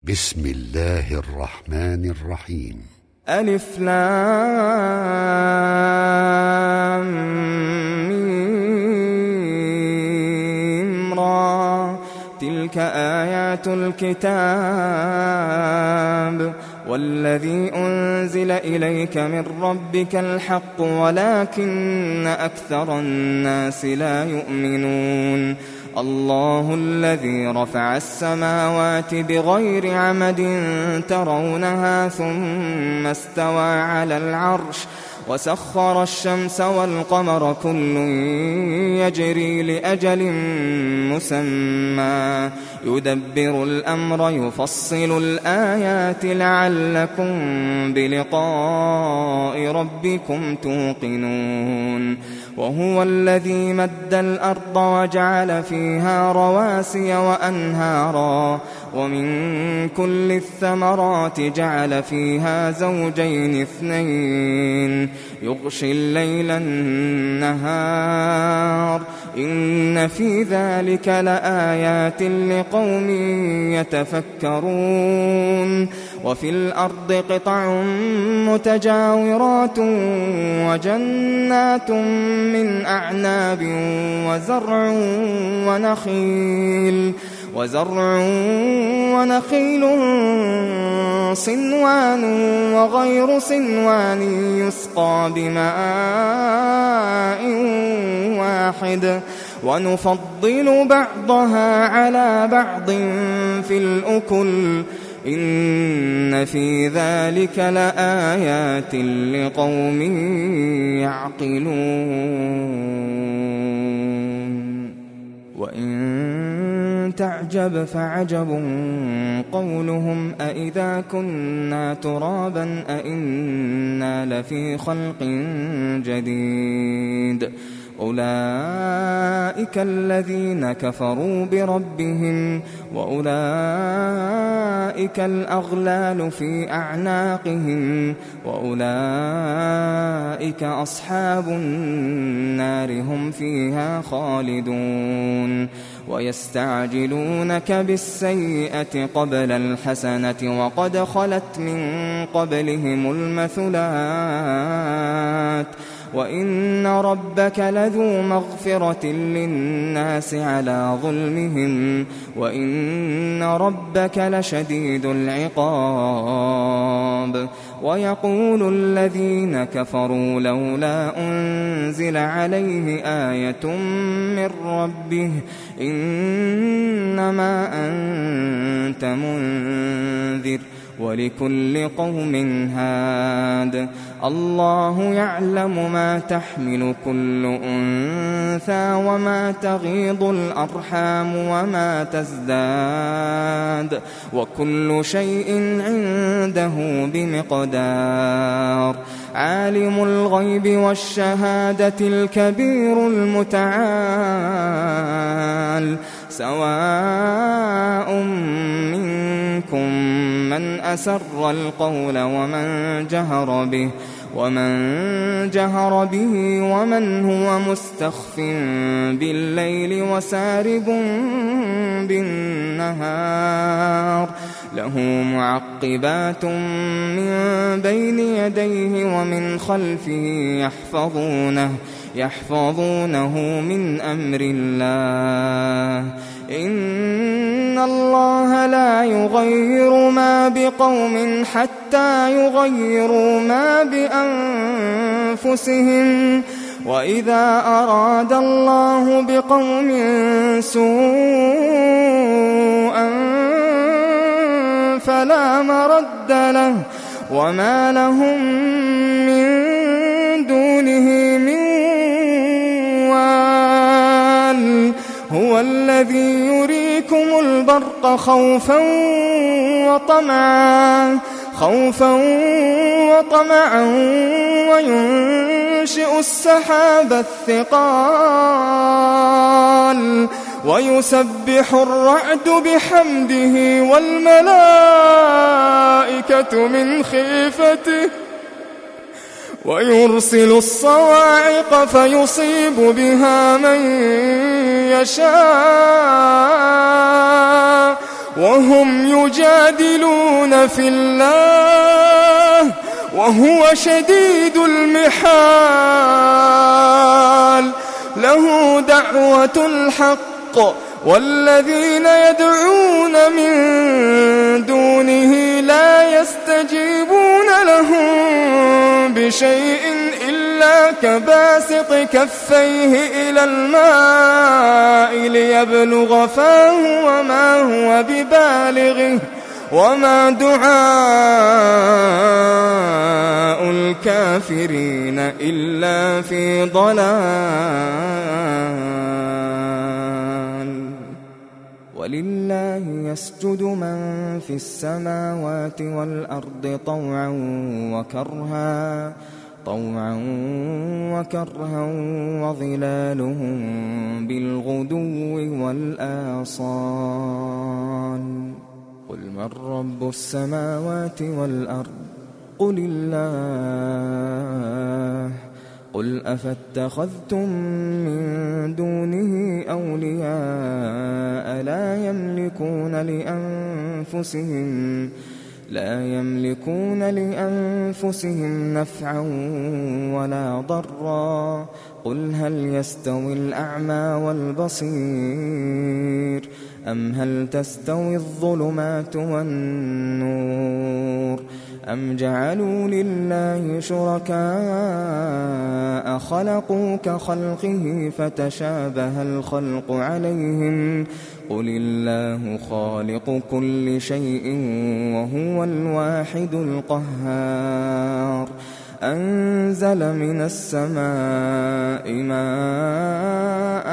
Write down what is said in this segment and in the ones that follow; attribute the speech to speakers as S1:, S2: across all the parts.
S1: بسم الله الرحمن الرحيم.
S2: ألف لام ميم را، تلك آيات الكتاب والذي أنزل إليك من ربك الحق ولكن أكثر الناس لا يؤمنون. الله الذي رفع السماوات بغير عمد ترونها ثم استوى على العرش وسخر الشمس والقمر كل يجري لأجل مسمى يدبر الأمر يفصل الآيات لعلكم بلقاء ربكم توقنون. وهو الذي مد الأرض وجعل فيها رواسي وأنهارا ومن كل الثمرات جعل فيها زوجين اثنين يغشي الليل النهار إن في ذلك لآيات لقوم يتفكرون. وفي الأرض قطع متجاورات وجنات من أعناب وزرع ونخيل صنوان وغير صنوان يسقى بماء واحد ونفضل بعضها على بعض في الأكل إن في ذلك لآيات لقوم يعقلون. وإن تعجب فعجب قولهم أإذا كنا ترابا أإنا لفي خلق جديد أولئك الذين كفروا بربهم وأولئك الأغلال في أعناقهم وأولئك أصحاب النار هم فيها خالدون. ويستعجلونك بالسيئة قبل الحسنة وقد خلت من قبلهم المثلات وإن ربك لذو مغفرة للناس على ظلمهم وإن ربك لشديد العقاب. ويقول الذين كفروا لولا أنزل عليه آية من ربه إنما أنت منذر ولكل قوم هاد. الله يعلم ما تحمل كل أنثى وما تغيض الأرحام وما تزداد وكل شيء عنده بمقدار. عالم الغيب والشهادة الكبير المتعال سواء منكم من أسر القول ومن جهر به ومن هو مستخف بالليل وسارب بالنهار له معقبات من بين يديه ومن خلفه يحفظونه من أمر الله. إن الله لا يغير ما بقوم حتى يغيروا ما بأنفسهم وإذا أراد الله بقوم سوءا فلا مرد له وما لهم من دونه من وال. هو الذي يريكم البرق خوفا وطمعا وينشئ السحاب الثقال ويسبح الرعد بحمده والملائكة من خيفته ويرسل الصواعق فيصيب بها من يشاء وهم يجادلون في الله وهو شديد المحال. له دعوة الحق والذين يدعون من دونه لا يستجيبون لهم بشيء إلا كباسط كفيه إلى الماء ليبلغ فاه وما هو ببالغه وما دعاء الكافرين إلا في ضلال. ولله يسجد من في السماوات والأرض طوعا وكرها وظلالهم بالغدو والآصال. قل من رب السماوات والأرض قل الله. قل أفاتخذتم من دونه أولياء لا يملكون لأنفسهم نفعا ولا ضرا. قل هل يستوي الأعمى والبصير أم هل تستوي الظلمات والنور أم جعلوا لله شركاء خلقوا كخلقه فتشابه الخلق عليهم. قل الله خالق كل شيء وهو الواحد القهار. أنزل من السماء ماء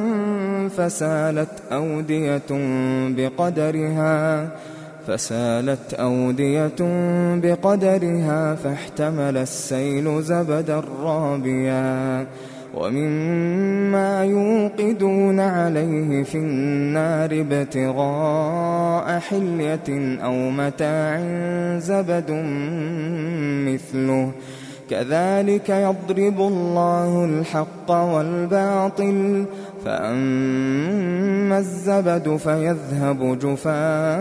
S2: فسالت أودية بقدرها فاحتمل السيل زبدا رابيا ومما يوقدون عليه في النار ابتغاء حلية أو متاع زبد مثله كذلك يضرب الله الحق والباطل فأما الزبد فيذهب جفاء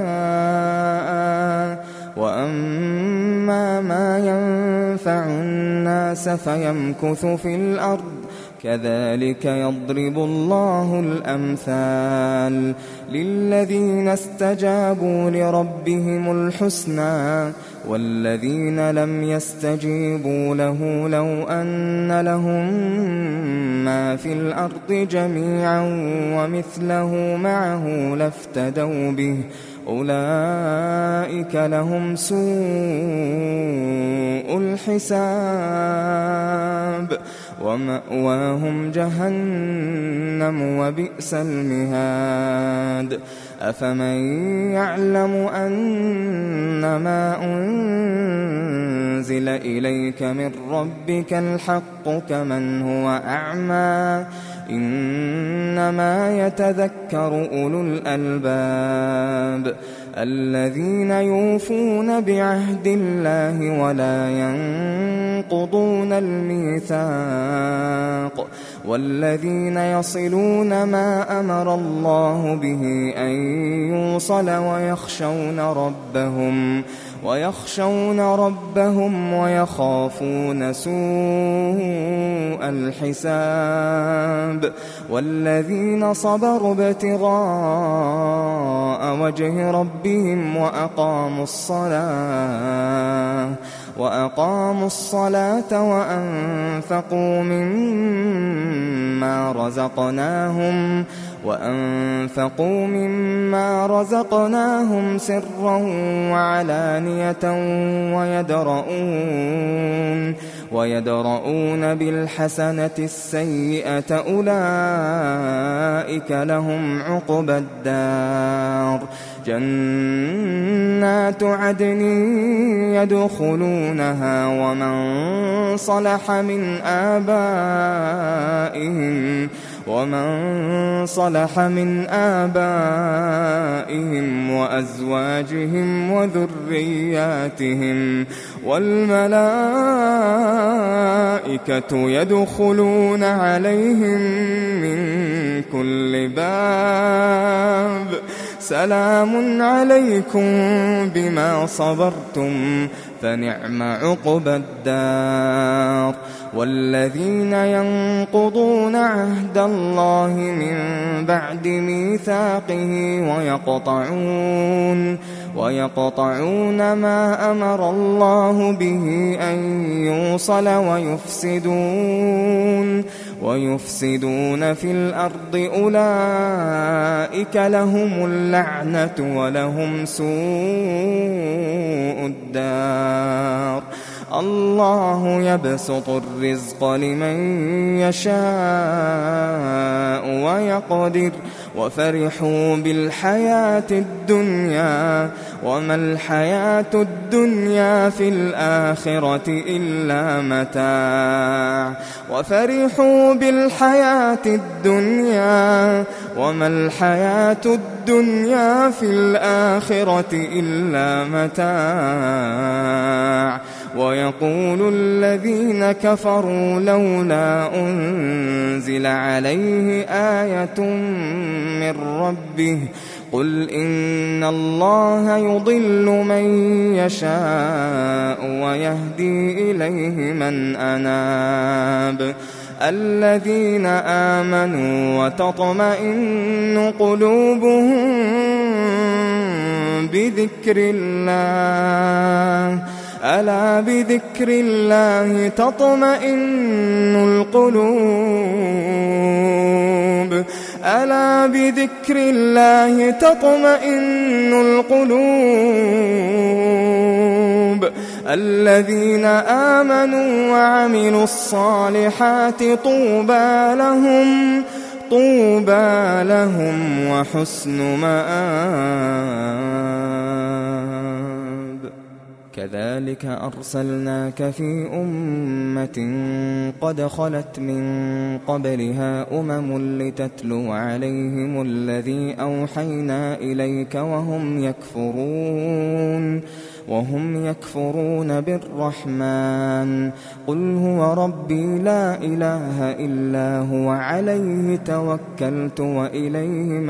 S2: وأما ما ينفع الناس فيمكث في الأرض كذلك يضرب الله الأمثال للذين استجابوا لربهم الحسنى والذين لم يستجيبوا له لو أن لهم ما في الأرض جميعا ومثله معه لافتدوا به أولئك لهم سوء الحساب ومأواهم جهنم وبئس المهاد. أفمن يعلم أنما أنزل إليك من ربك الحق كمن هو أعمى إنما يتذكر أولو الألباب الذين يوفون بعهد الله ولا ينقضون الميثاق والذين يصلون ما أمر الله به أن يوصل ويخشون ربهم ويخافون سوء الحساب والذين صبروا ابتغاء وجه ربهم وأقاموا الصلاة وأنفقوا مما رزقناهم سرا وعلانية ويدرؤون بالحسنة السيئة أولئك لهم عقبى الدار جنات عدن يدخلونها ومن صلح من آبائهم وأزواجهم وذرياتهم والملائكة يدخلون عليهم من كل باب سلام عليكم بما صبرتم فنعم عقبى الدار. والذين ينقضون عهد الله من بعد ميثاقه ويقطعون ما أمر الله به أن يوصل ويفسدون في الأرض أولئك لهم اللعنة ولهم سوء الدار. الله يبسط الرزق لمن يشاء ويقدر وفرحوا بالحياة الدنيا وما الحياة الدنيا في الآخرة إلا متاع. وفرحوا بالحياة الدنيا وما الحياة الدنيا في الآخرة إلا متاع. ويقول الذين كفروا لولا أنزل عليه آية من ربه قل إن الله يضل من يشاء ويهدي إليه من أناب. الذين آمنوا وتطمئن قلوبهم بذكر الله ألا بذكر الله تطمئن القلوب ألا بذكر الله تطمئن القلوب. الذين آمنوا وعملوا الصالحات طوبى لهم وحسن مآب. كذلك أرسلناك في أمة قد خلت من قبلها لتتلو عليهم الذي أوحينا إليك وهم يكفرون بالرحمن. قل هو ربي لا إله إلا هو عليه توكلت وإليه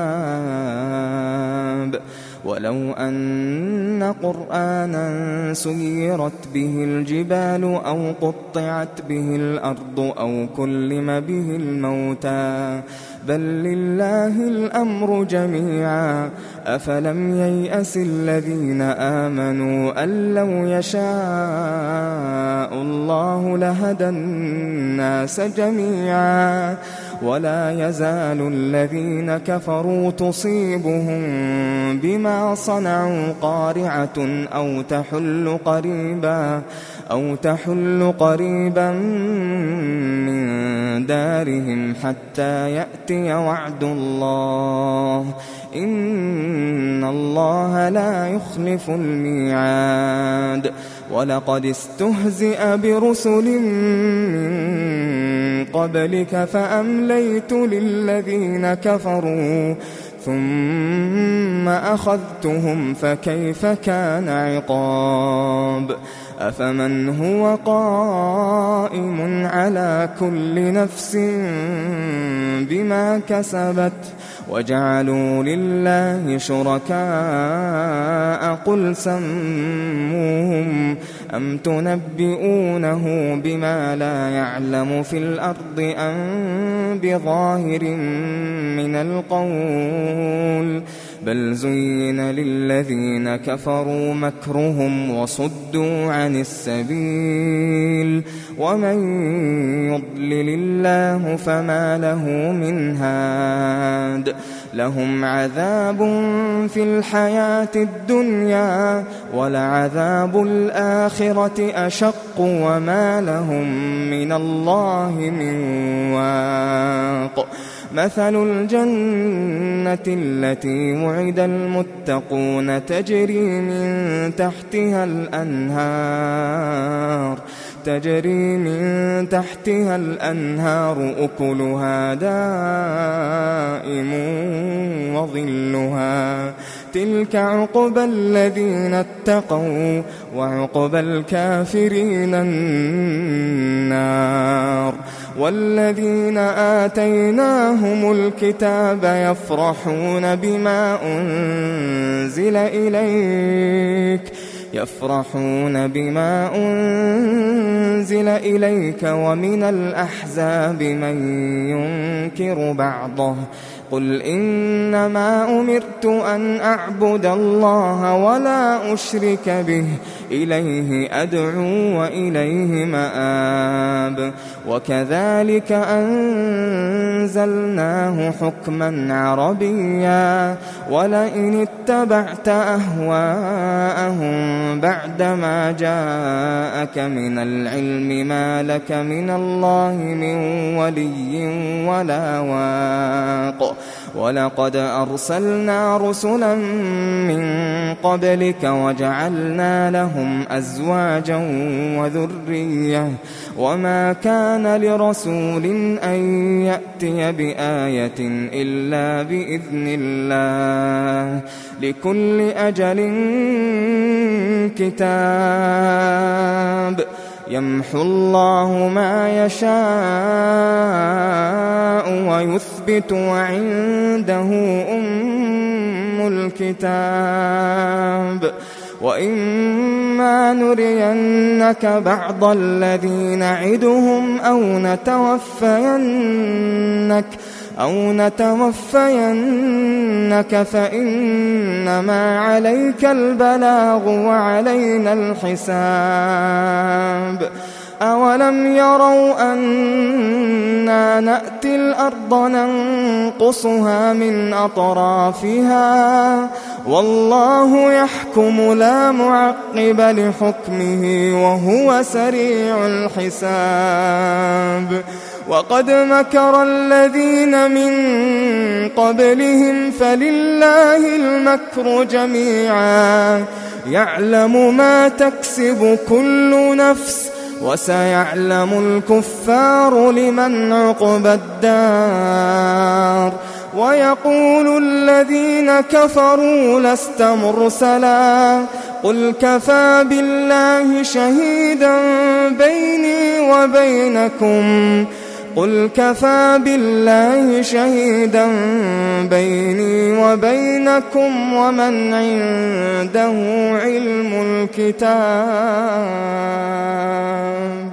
S2: متاب. ولو أن قرآنا سيرت به الجبال أو قطعت به الأرض أو كلم به الموتى بل لله الأمر جميعا أفلم ييأس الذين آمنوا أن لو يشاء الله لهدى الناس جميعا. ولا يزال الذين كفروا تصيبهم بما صنعوا قارعة أو تحل قريبا من دارهم حتى يأتي وعد الله إن الله لا يخلف الميعاد. ولقد استهزئ برسل من قبلك فأمليت للذين كفروا ثم أخذتهم فكيف كان عقاب. أفمن هو قائم على كل نفس بما كسبت وجعلوا لله شركاء قل سموهم أم تنبئونه بما لا يعلم في الأرض أم بظاهر من القول بل زين للذين كفروا مكرهم وصدوا عن السبيل ومن يضلل الله فما له من هاد. لهم عذاب في الحياة الدنيا ولعذاب الآخرة أشق وما لهم من الله من واق. مثل الجنة التي وعد المتقون تجري من تحتها الأنهار أكلها دائم وظلها تلك عقبى الذين اتقوا وعقبى الكافرين النار. والذين آتيناهم الكتاب يفرحون بما أنزل إليك ومن الأحزاب من ينكر بعضه قل إنما أمرت أن أعبد الله ولا أشرك به إليه أدعو وإليه مآب وكذلك أنزلناه حكما عربيا ولئن اتبعت أهواءهم بعدما جاءك من العلم ما لك من الله من ولي ولا واق ولقد أرسلنا رسلا من قبلك وجعلنا لهم أزواجا وذرية وما كان لرسول أن يأتي بآية إلا بإذن الله لكل أجل كتاب يمحو الله ما يشاء ويثبت وعنده أم الكتاب وإما نرينك بعض الذي نعدهم أو نتوفينك فإنما عليك البلاغ وعلينا الحساب أولم يروا أنا نأتي الأرض ننقصها من أطرافها والله يحكم لا معقب لحكمه وهو سريع الحساب وقد مكر الذين من قبلهم فلله المكر جميعا يعلم ما تكسب كل نفس وسيعلم الكفار لمن عقبى الدار ويقول الذين كفروا لست مرسلا قل كفى بالله شهيدا بيني وبينكم ومن عنده علم الكتاب